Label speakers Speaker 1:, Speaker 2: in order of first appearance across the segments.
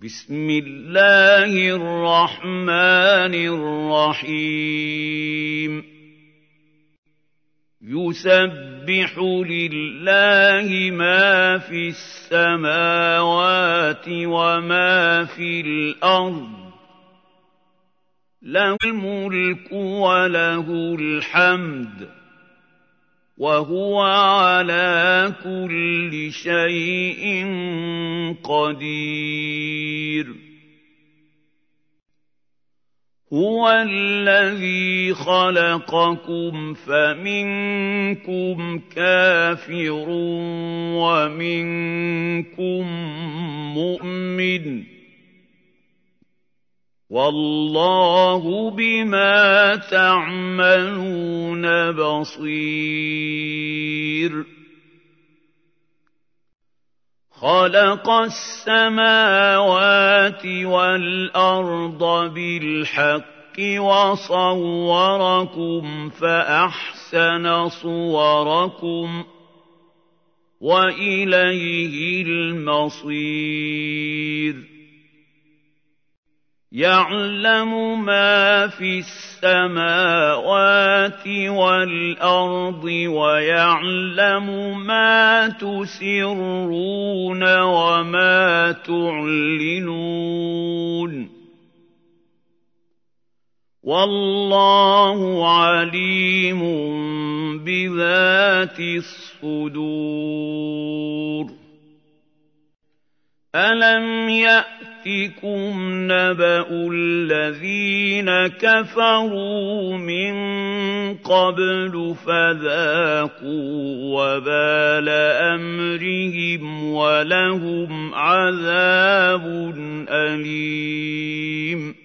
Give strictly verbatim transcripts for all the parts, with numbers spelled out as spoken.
Speaker 1: بسم الله الرحمن الرحيم يسبح لله ما في السماوات وما في الأرض له الملك وله الحمد وهو على كل شيء قدير هو الذي خلقكم فمنكم كافر ومنكم مؤمن والله بما تعملون بصير خلق السماوات والأرض بالحق وصوركم فأحسن صوركم وإليه المصير يعلم ما في السماوات والأرض ويعلم ما تسرون وما تعلنون والله عليم بذات الصدور ألم يأتكم نبأ الذين كفروا من قبل فذاقوا وبال أمرهم ولهم عذاب أليم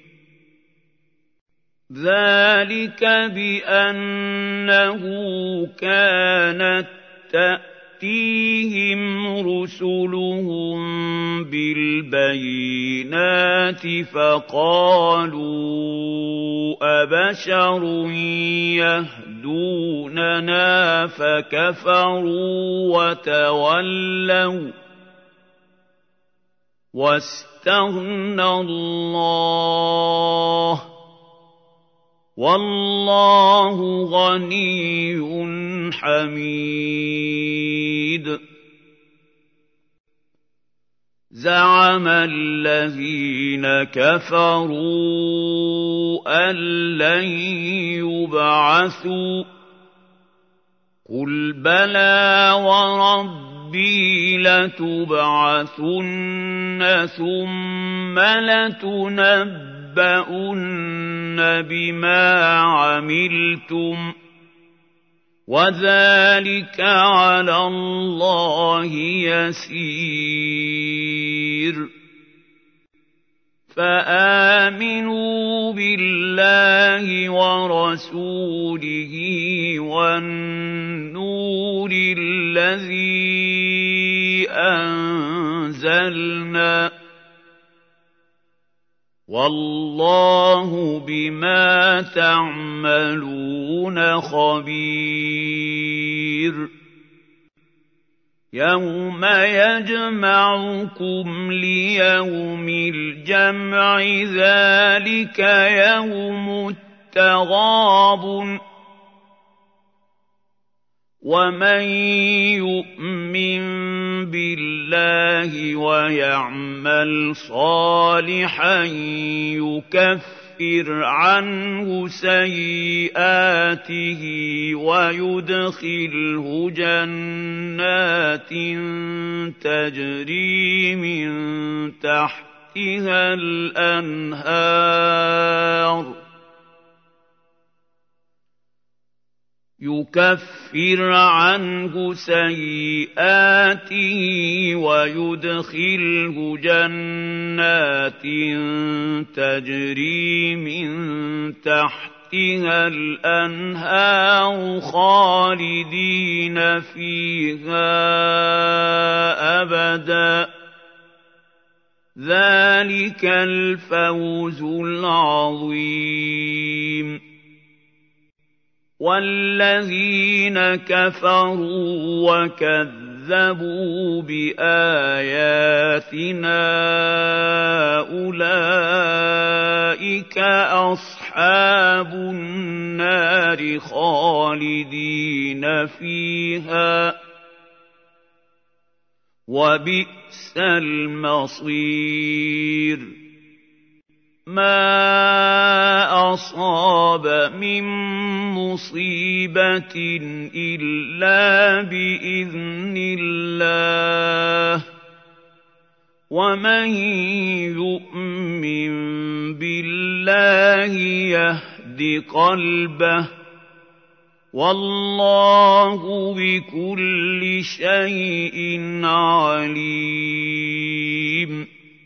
Speaker 1: ذلك بأنه كانت تأتيهم رسلهم بالبينات فقالوا أبشر يهدوننا فكفروا وتولوا واستغنى الله والله غني حميد زعم الذين كفروا أن لن يبعثوا قل بلى وربي لتبعثن ثم لتنبؤن بما عملتم وذلك على الله يسير فآمنوا بالله ورسوله والنور الذي أنزلنا والله بما تعملون خبير يوم يجمعكم ليوم الجمع ذلك يوم التغابن ومن يؤمن بالله ويعمل صالحا يكفر عنه سيئاته ويدخله جنات تجري من تحتها الأنهار يكفر عنه سيئاته ويدخله جنات تجري من تحتها الأنهار خالدين فيها أبدا ذلك الفوز العظيم والذين كفروا وكذبوا بآياتنا أولئك أصحاب النار خالدين فيها وبئس المصير ما أصاب من مصيبة إلا بإذن الله ومن يؤمن بالله يهد قلبه والله بكل شيء عليم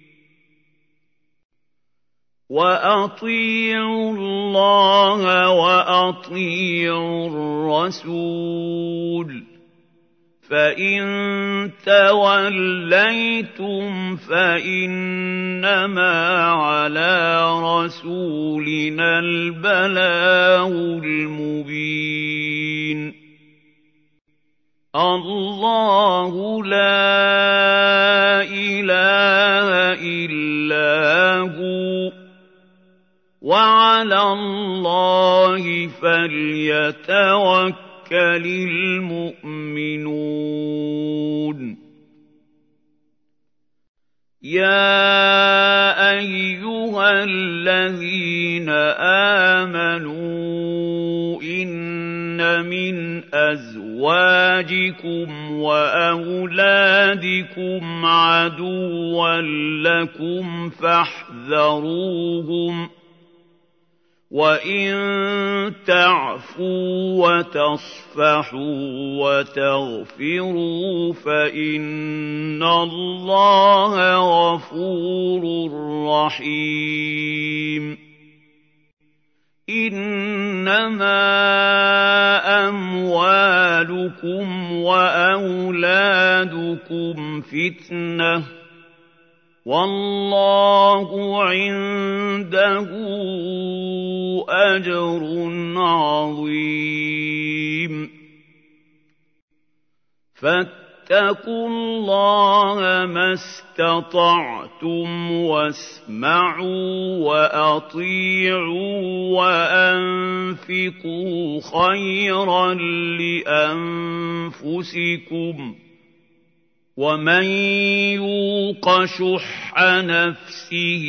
Speaker 1: وأطيعوا الله وأطيعوا الرسول فإن توليتم فإنما على رسولنا البلاغ المبين الله لا إله إلا هو وعلى الله فليتوكل المؤمنون يا أيها الذين آمنوا إن من أزواجكم وأولادكم عدوا لكم فاحذروهم وإن تعفوا وتصفحوا وتغفروا فإن الله غفور رحيم إنما أموالكم وأولادكم فتنة والله عنده أجر عظيم فاتقوا الله ما استطعتم واسمعوا وأطيعوا وأنفقوا خيرا لأنفسكم ومن يوق شح نفسه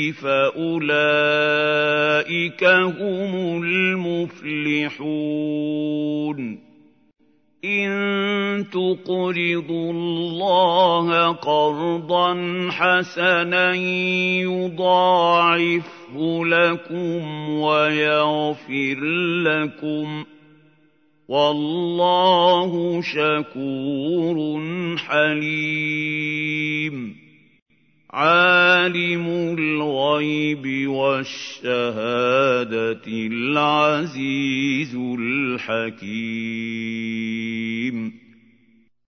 Speaker 1: فأولئك هم المفلحون إن تقرضوا الله قرضا حسنا يضاعفه لكم ويغفر لكم والله شكور حليم عالم الغيب والشهادة العزيز الحكيم